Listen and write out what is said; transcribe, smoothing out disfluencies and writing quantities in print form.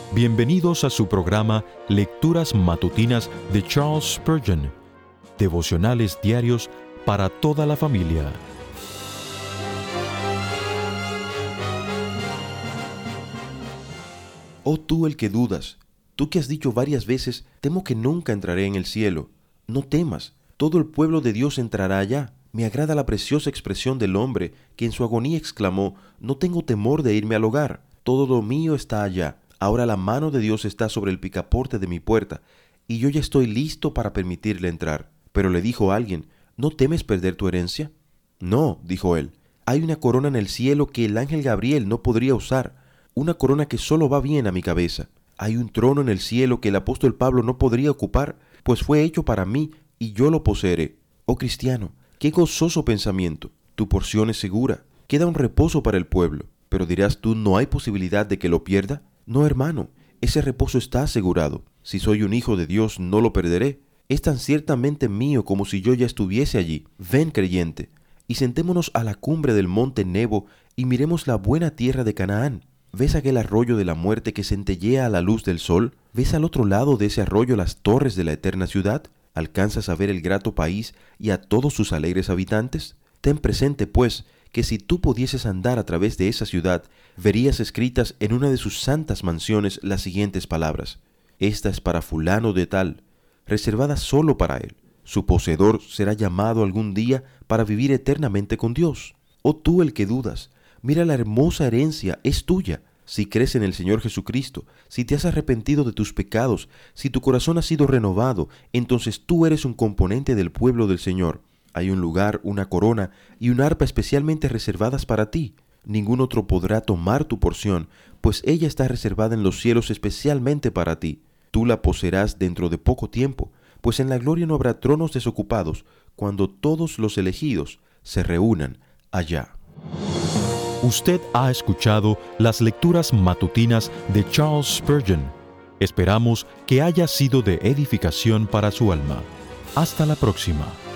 Bienvenidos a su programa Lecturas Matutinas de Charles Spurgeon, devocionales diarios para toda la familia. Oh tú el que dudas, tú que has dicho varias veces, temo que nunca entraré en el cielo. No temas, todo el pueblo de Dios entrará allá. Me agrada la preciosa expresión del hombre que en su agonía exclamó, no tengo temor de irme al hogar, todo lo mío está allá. Ahora la mano de Dios está sobre el picaporte de mi puerta, y yo ya estoy listo para permitirle entrar. Pero le dijo a alguien, ¿no temes perder tu herencia? No, dijo él, hay una corona en el cielo que el ángel Gabriel no podría usar, una corona que solo va bien a mi cabeza. Hay un trono en el cielo que el apóstol Pablo no podría ocupar, pues fue hecho para mí, y yo lo poseeré. Oh cristiano, qué gozoso pensamiento, tu porción es segura, queda un reposo para el pueblo. Pero dirás tú, ¿no hay posibilidad de que lo pierda? No, hermano, ese reposo está asegurado. Si soy un hijo de Dios, no lo perderé. Es tan ciertamente mío como si yo ya estuviese allí. Ven, creyente, y sentémonos a la cumbre del monte Nebo y miremos la buena tierra de Canaán. ¿Ves aquel arroyo de la muerte que centellea a la luz del sol? ¿Ves al otro lado de ese arroyo las torres de la eterna ciudad? ¿Alcanzas a ver el grato país y a todos sus alegres habitantes? Ten presente, pues, que si tú pudieses andar a través de esa ciudad, verías escritas en una de sus santas mansiones las siguientes palabras: esta es para fulano de tal, reservada solo para él. Su poseedor será llamado algún día para vivir eternamente con Dios. Oh tú el que dudas, mira la hermosa herencia, es tuya. Si crees en el Señor Jesucristo, si te has arrepentido de tus pecados, si tu corazón ha sido renovado, entonces tú eres un componente del pueblo del Señor. Hay un lugar, una corona y un arpa especialmente reservadas para ti. Ningún otro podrá tomar tu porción, pues ella está reservada en los cielos especialmente para ti. Tú la poseerás dentro de poco tiempo, pues en la gloria no habrá tronos desocupados cuando todos los elegidos se reúnan allá. Usted ha escuchado las lecturas matutinas de Charles Spurgeon. Esperamos que haya sido de edificación para su alma. Hasta la próxima.